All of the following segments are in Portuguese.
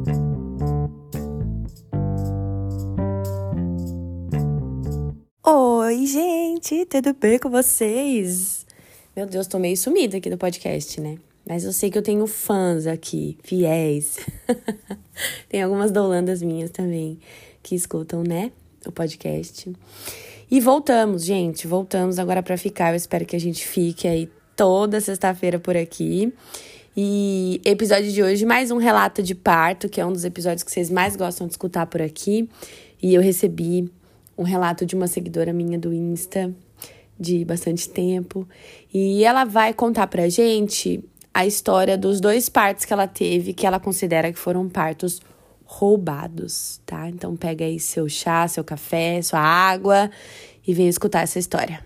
Oi, gente, tudo bem com vocês? Meu Deus, tô meio sumida aqui do podcast, né? Mas eu sei que eu tenho fãs aqui, fiéis. Tem algumas doulandas minhas também que escutam, né, o podcast. E voltamos, gente, voltamos agora pra ficar. Eu espero que a gente fique aí toda sexta-feira por aqui. E episódio de hoje, mais um relato de parto, que é um dos episódios que vocês mais gostam de escutar por aqui. E eu recebi um relato de uma seguidora minha do Insta de bastante tempo. E ela vai contar pra gente a história dos 2 partos que ela teve, que ela considera que foram partos roubados, tá? Então pega aí seu chá, seu café, sua água e vem escutar essa história.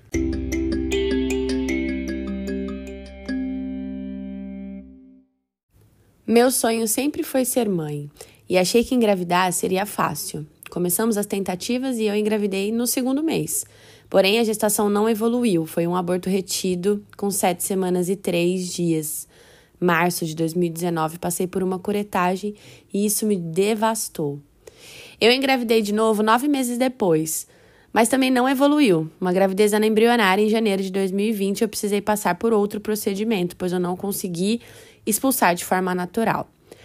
Meu sonho sempre foi ser mãe e achei que engravidar seria fácil. Começamos as tentativas e eu engravidei no 2º mês. Porém, a gestação não evoluiu. Foi um aborto retido com 7 semanas e 3 dias. Março de 2019, passei por uma curetagem e isso me devastou. Eu engravidei de novo 9 meses depois, mas também não evoluiu. Uma gravidez anaembrionária em janeiro de 2020, eu precisei passar por outro procedimento, pois eu não consegui expulsar de forma natural.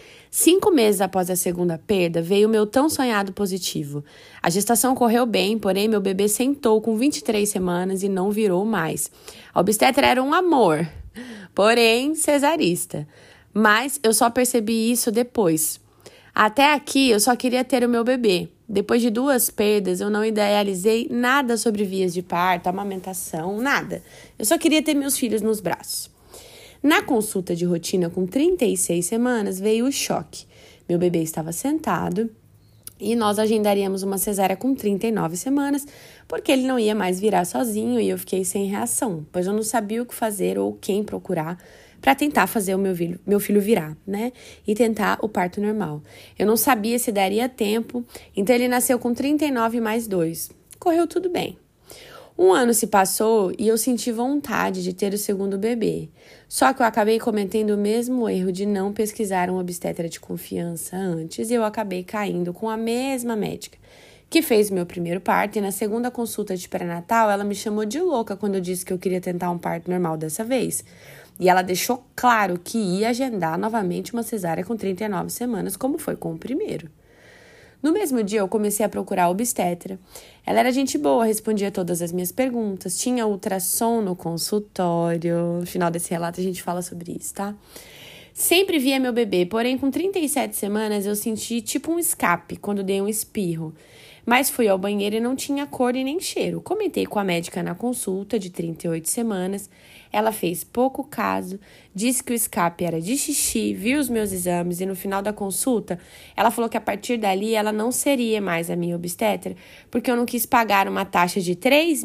5 meses após a 2ª perda, veio o meu tão sonhado positivo. A gestação correu bem, porém meu bebê sentou com 23 semanas e não virou mais. A obstetra era um amor, porém cesarista. Mas eu só percebi isso depois. Até aqui eu só queria ter o meu bebê. Depois de 2 perdas, eu não idealizei nada sobre vias de parto, amamentação, nada. Eu só queria ter meus filhos nos braços. Na consulta de rotina com 36 semanas, veio o choque. Meu bebê estava sentado e nós agendaríamos uma cesárea com 39 semanas, porque ele não ia mais virar sozinho e eu fiquei sem reação, pois eu não sabia o que fazer ou quem procurar para tentar fazer o meu filho virar, né? E tentar o parto normal. Eu não sabia se daria tempo, então ele nasceu com 39 mais 2. Correu tudo bem. 1 ano se passou e eu senti vontade de ter o 2º bebê. Só que eu acabei cometendo o mesmo erro de não pesquisar um obstetra de confiança antes e eu acabei caindo com a mesma médica que fez o meu primeiro parto e na 2ª consulta de pré-natal ela me chamou de louca quando eu disse que eu queria tentar um parto normal dessa vez. E ela deixou claro que ia agendar novamente uma cesárea com 39 semanas, como foi com o primeiro. No mesmo dia, eu comecei a procurar a obstetra. Ela era gente boa, respondia todas as minhas perguntas, tinha ultrassom no consultório. No final desse relato, a gente fala sobre isso, tá? Sempre via meu bebê, porém, com 37 semanas, eu senti tipo um escape quando dei um espirro. Mas fui ao banheiro e não tinha cor e nem cheiro. Comentei com a médica na consulta de 38 semanas. Ela fez pouco caso, disse que o escape era de xixi, viu os meus exames e no final da consulta, ela falou que a partir dali ela não seria mais a minha obstetra, porque eu não quis pagar uma taxa de R$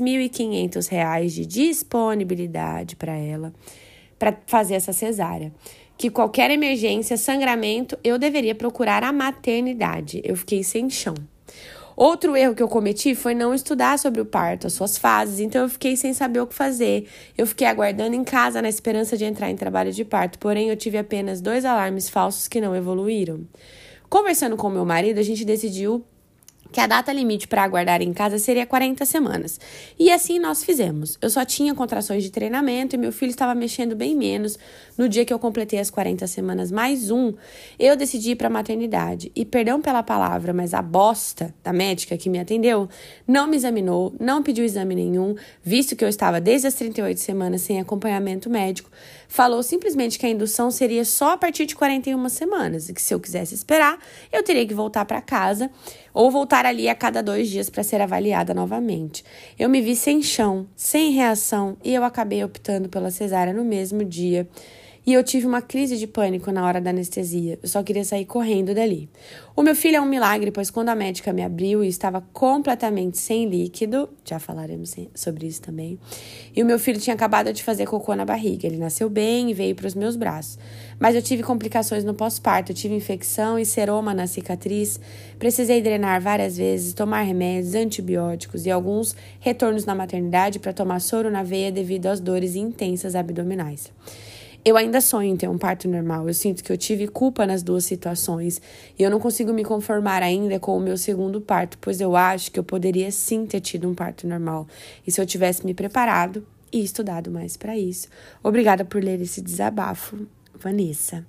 3.500 de disponibilidade para ela, para fazer essa cesárea. Que qualquer emergência, sangramento, eu deveria procurar a maternidade. Eu fiquei sem chão. Outro erro que eu cometi foi não estudar sobre o parto, as suas fases, então eu fiquei sem saber o que fazer. Eu fiquei aguardando em casa na esperança de entrar em trabalho de parto, porém eu tive apenas 2 alarmes falsos que não evoluíram. Conversando com meu marido, a gente decidiu que a data limite para aguardar em casa seria 40 semanas. E assim nós fizemos. Eu só tinha contrações de treinamento e meu filho estava mexendo bem menos. No dia que eu completei as 40 semanas mais 1, eu decidi ir para a maternidade. E perdão pela palavra, mas a bosta da médica que me atendeu não me examinou, não pediu exame nenhum, visto que eu estava desde as 38 semanas sem acompanhamento médico. Falou simplesmente que a indução seria só a partir de 41 semanas e que se eu quisesse esperar, eu teria que voltar para casa ou voltar ali a cada 2 dias para ser avaliada novamente. Eu me vi sem chão, sem reação e eu acabei optando pela cesárea no mesmo dia. E eu tive uma crise de pânico na hora da anestesia. Eu só queria sair correndo dali. O meu filho é um milagre, pois quando a médica me abriu e estava completamente sem líquido, já falaremos sobre isso também, e o meu filho tinha acabado de fazer cocô na barriga. Ele nasceu bem e veio para os meus braços. Mas eu tive complicações no pós-parto, eu tive infecção e seroma na cicatriz, precisei drenar várias vezes, tomar remédios, antibióticos e alguns retornos na maternidade para tomar soro na veia devido às dores intensas abdominais. Eu ainda sonho em ter um parto normal. Eu sinto que eu tive culpa nas duas situações. E eu não consigo me conformar ainda com o meu segundo parto, pois eu acho que eu poderia sim ter tido um parto normal. E se eu tivesse me preparado e estudado mais para isso. Obrigada por ler esse desabafo, Vanessa.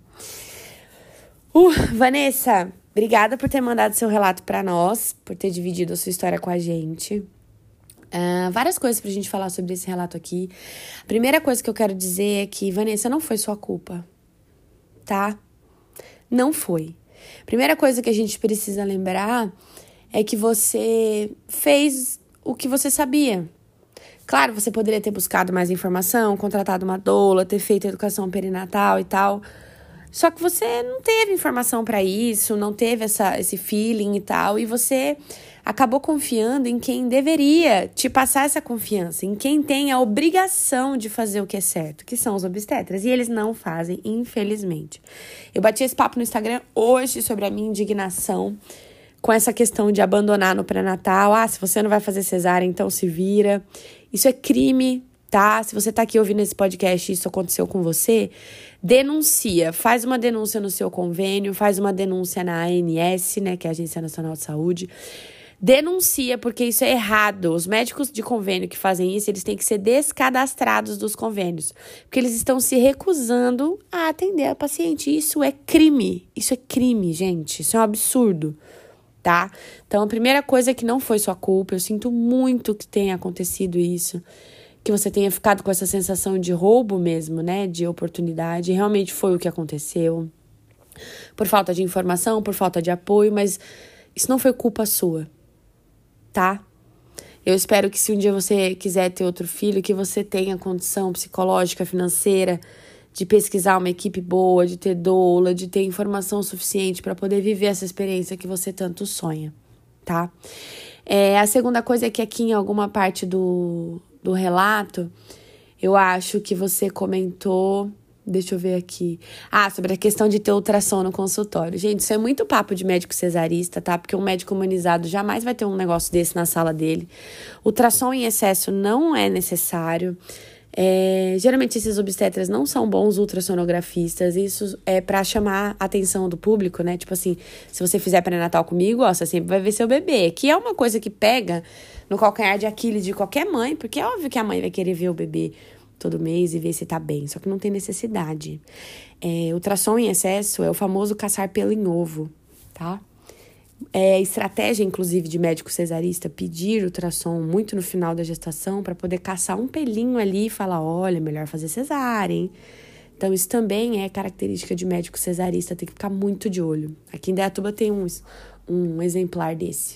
Vanessa, obrigada por ter mandado seu relato para nós, por ter dividido a sua história com a gente. Várias coisas pra gente falar sobre esse relato aqui. A primeira coisa que eu quero dizer é que, Vanessa, não foi sua culpa, tá? Não foi. Primeira coisa que a gente precisa lembrar é que você fez o que você sabia. Claro, você poderia ter buscado mais informação, contratado uma doula, ter feito educação perinatal e tal. Só que você não teve informação para isso, não teve esse feeling e tal. E você acabou confiando em quem deveria te passar essa confiança, em quem tem a obrigação de fazer o que é certo, que são os obstetras. E eles não fazem, infelizmente. Eu bati esse papo no Instagram hoje sobre a minha indignação com essa questão de abandonar no pré-natal. Se você não vai fazer cesárea, então se vira. Isso é crime, tá? Se você tá aqui ouvindo esse podcast e isso aconteceu com você, denuncia. Faz uma denúncia no seu convênio, faz uma denúncia na ANS, né, que é a Agência Nacional de Saúde. Denuncia, porque isso é errado. Os médicos de convênio que fazem isso, eles têm que ser descadastrados dos convênios. Porque eles estão se recusando a atender a paciente. Isso é crime. Isso é crime, gente. Isso é um absurdo. Tá? Então, a primeira coisa é que não foi sua culpa. Eu sinto muito que tenha acontecido isso, que você tenha ficado com essa sensação de roubo mesmo, né? De oportunidade. Realmente foi o que aconteceu. Por falta de informação, por falta de apoio, mas isso não foi culpa sua, tá? Eu espero que se um dia você quiser ter outro filho, que você tenha condição psicológica, financeira, de pesquisar uma equipe boa, de ter doula, de ter informação suficiente para poder viver essa experiência que você tanto sonha, tá? A segunda coisa é que aqui em alguma parte do relato, eu acho que você comentou... Deixa eu ver aqui. Sobre a questão de ter ultrassom no consultório. Gente, isso é muito papo de médico cesarista, tá? Porque um médico humanizado jamais vai ter um negócio desse na sala dele. Ultrassom em excesso não é necessário. Geralmente esses obstetras não são bons ultrassonografistas. Isso é pra chamar a atenção do público, né? Tipo assim, se você fizer pré-natal comigo, você sempre vai ver seu bebê. Que é uma coisa que pega no calcanhar de Aquiles de qualquer mãe, porque é óbvio que a mãe vai querer ver o bebê todo mês e ver se tá bem, só que não tem necessidade. Ultrassom em excesso é o famoso caçar pelo em ovo, tá? Estratégia, inclusive, de médico cesarista pedir ultrassom muito no final da gestação para poder caçar um pelinho ali e falar, olha, melhor fazer cesárea, hein? Então, isso também é característica de médico cesarista, tem que ficar muito de olho. Aqui em Indaiatuba tem um exemplar desse.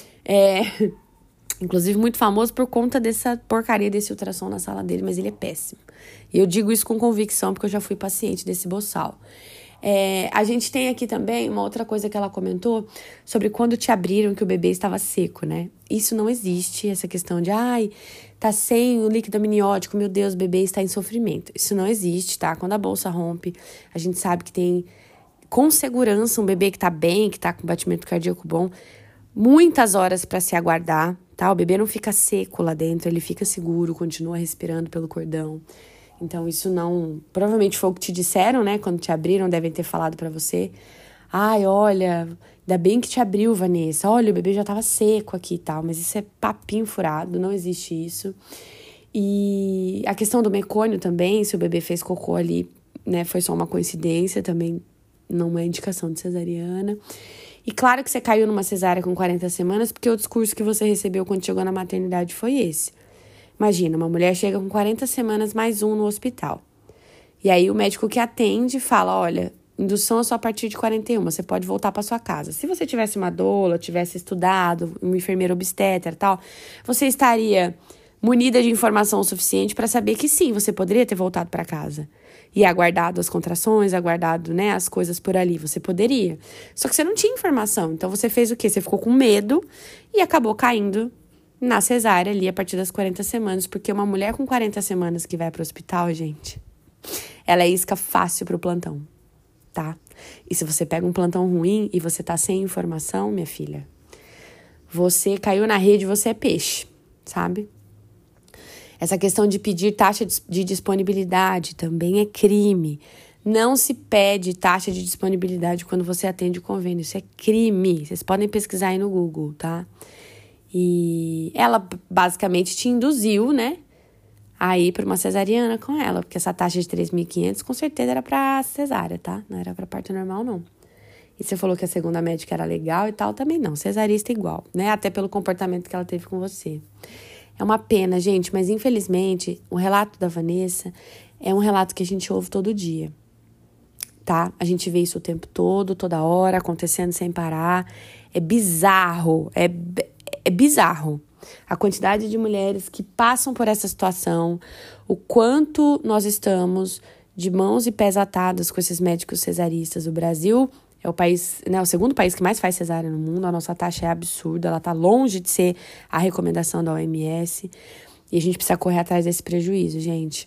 Inclusive, muito famoso por conta dessa porcaria desse ultrassom na sala dele, mas ele é péssimo. E eu digo isso com convicção, porque eu já fui paciente desse boçal. A gente tem aqui também uma outra coisa que ela comentou sobre quando te abriram que o bebê estava seco, né? Isso não existe, essa questão de, tá sem o líquido amniótico, meu Deus, o bebê está em sofrimento. Isso não existe, tá? Quando a bolsa rompe, a gente sabe que tem, com segurança, um bebê que tá bem, que tá com batimento cardíaco bom, muitas horas para se aguardar, tá? O bebê não fica seco lá dentro, ele fica seguro, continua respirando pelo cordão. Então, isso não... Provavelmente foi o que te disseram, né? Quando te abriram, devem ter falado pra você. Olha, ainda bem que te abriu, Vanessa. Olha, o bebê já tava seco aqui e tal. Mas isso é papinho furado, não existe isso. E a questão do mecônio também, se o bebê fez cocô ali, né? Foi só uma coincidência, também não é indicação de cesariana. E claro que você caiu numa cesárea com 40 semanas, porque o discurso que você recebeu quando chegou na maternidade foi esse. Imagina, uma mulher chega com 40 semanas mais um no hospital. E aí o médico que atende fala, olha, indução é só a partir de 41, você pode voltar para sua casa. Se você tivesse uma doula, tivesse estudado, um enfermeiro obstetra e tal, você estaria munida de informação suficiente para saber que sim, você poderia ter voltado para casa. E aguardado as contrações, aguardado, né, as coisas por ali, você poderia. Só que você não tinha informação, então você fez o quê? Você ficou com medo e acabou caindo na cesárea ali a partir das 40 semanas, porque uma mulher com 40 semanas que vai pro hospital, gente, ela é isca fácil pro plantão, tá? E se você pega um plantão ruim e você tá sem informação, minha filha, você caiu na rede, você é peixe, sabe? Essa questão de pedir taxa de disponibilidade também é crime. Não se pede taxa de disponibilidade quando você atende o convênio. Isso é crime. Vocês podem pesquisar aí no Google, tá? E ela basicamente te induziu, né, a ir para uma cesariana com ela. Porque essa taxa de 3.500 com certeza era para cesárea, tá? Não era para parto normal, não. E você falou que a segunda médica era legal e tal, também não. Cesarista igual, né? Até pelo comportamento que ela teve com você. É uma pena, gente, mas infelizmente o relato da Vanessa é um relato que a gente ouve todo dia, tá? A gente vê isso o tempo todo, toda hora, acontecendo sem parar. É bizarro, é bizarro. A quantidade de mulheres que passam por essa situação, o quanto nós estamos de mãos e pés atados com esses médicos cesaristas. O Brasil é o país, né, o segundo país que mais faz cesárea no mundo. A nossa taxa é absurda, ela tá longe de ser a recomendação da OMS. E a gente precisa correr atrás desse prejuízo, gente.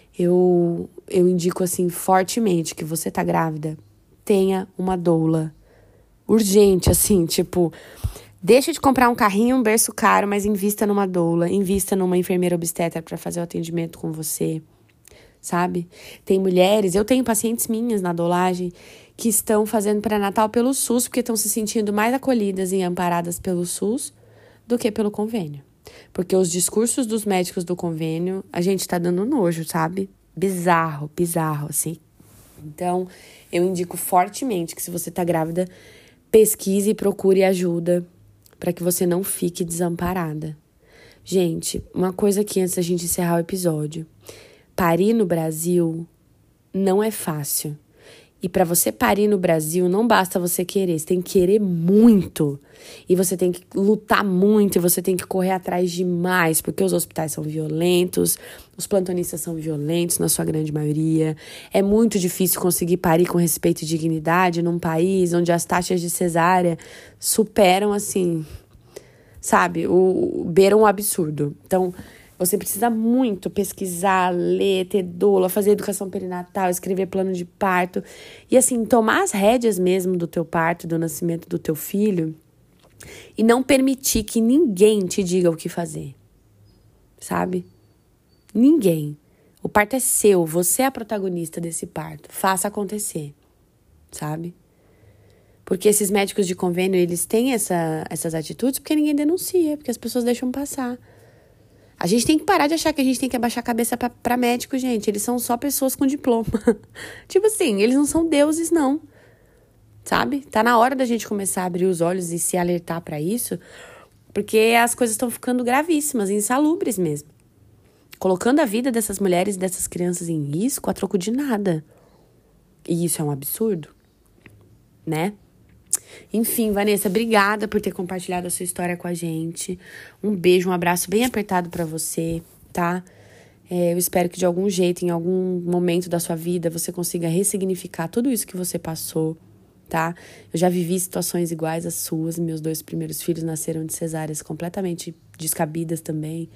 Eu indico, assim, fortemente que você tá grávida, tenha uma doula. Urgente, assim, tipo, deixa de comprar um carrinho, um berço caro, mas invista numa doula, invista numa enfermeira obstetra para fazer o atendimento com você, sabe? Tem mulheres, eu tenho pacientes minhas na doulagem que estão fazendo pré-natal pelo SUS, porque estão se sentindo mais acolhidas e amparadas pelo SUS do que pelo convênio. Porque os discursos dos médicos do convênio, a gente tá dando nojo, sabe? Bizarro, assim. Então, eu indico fortemente que se você tá grávida, pesquise e procure ajuda para que você não fique desamparada. Gente, uma coisa aqui antes da gente encerrar o episódio. Parir no Brasil não é fácil. E para você parir no Brasil, não basta você querer, você tem que querer muito. E você tem que lutar muito, e você tem que correr atrás demais, porque os hospitais são violentos, os plantonistas são violentos, na sua grande maioria. É muito difícil conseguir parir com respeito e dignidade num país onde as taxas de cesárea superam, assim, sabe, beiram o absurdo. Então, você precisa muito pesquisar, ler, ter doula, fazer educação perinatal, escrever plano de parto. E assim, tomar as rédeas mesmo do teu parto, do nascimento do teu filho. E não permitir que ninguém te diga o que fazer. Sabe? Ninguém. O parto é seu, você é a protagonista desse parto. Faça acontecer. Sabe? Porque esses médicos de convênio, eles têm essas atitudes porque ninguém denuncia, porque as pessoas deixam passar. A gente tem que parar de achar que a gente tem que abaixar a cabeça pra médico, gente. Eles são só pessoas com diploma. Tipo assim, eles não são deuses, não. Sabe? Tá na hora da gente começar a abrir os olhos e se alertar pra isso, porque as coisas estão ficando gravíssimas, insalubres mesmo. Colocando a vida dessas mulheres e dessas crianças em risco a troco de nada. E isso é um absurdo, né? Enfim, Vanessa, obrigada por ter compartilhado a sua história com a gente. Um beijo, um abraço bem apertado pra você, tá? Eu espero que de algum jeito, em algum momento da sua vida, você consiga ressignificar tudo isso que você passou, tá? Eu já vivi situações iguais às suas. Meus 2 primeiros filhos nasceram de cesáreas completamente descabidas também.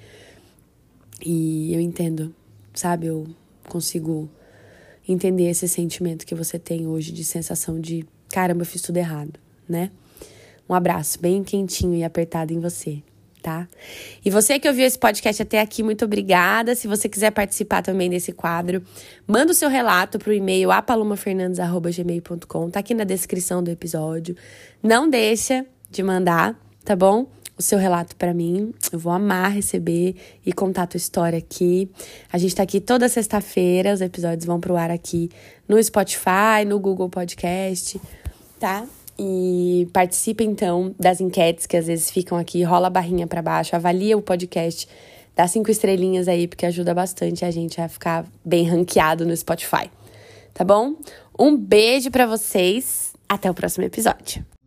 E eu entendo, sabe? Eu consigo entender esse sentimento que você tem hoje de sensação de caramba, eu fiz tudo errado, né? Um abraço bem quentinho e apertado em você, tá? E você que ouviu esse podcast até aqui, muito obrigada. Se você quiser participar também desse quadro, manda o seu relato pro e-mail apalomafernandes@gmail.com. Tá aqui na descrição do episódio. Não deixa de mandar, tá bom? O seu relato pra mim. Eu vou amar receber e contar a tua história aqui. A gente tá aqui toda sexta-feira. Os episódios vão pro ar aqui no Spotify, no Google Podcast, tá? E participa, então, das enquetes que às vezes ficam aqui. Rola a barrinha pra baixo. Avalia o podcast. Dá 5 estrelinhas aí, porque ajuda bastante a gente a ficar bem ranqueado no Spotify. Tá bom? Um beijo pra vocês. Até o próximo episódio.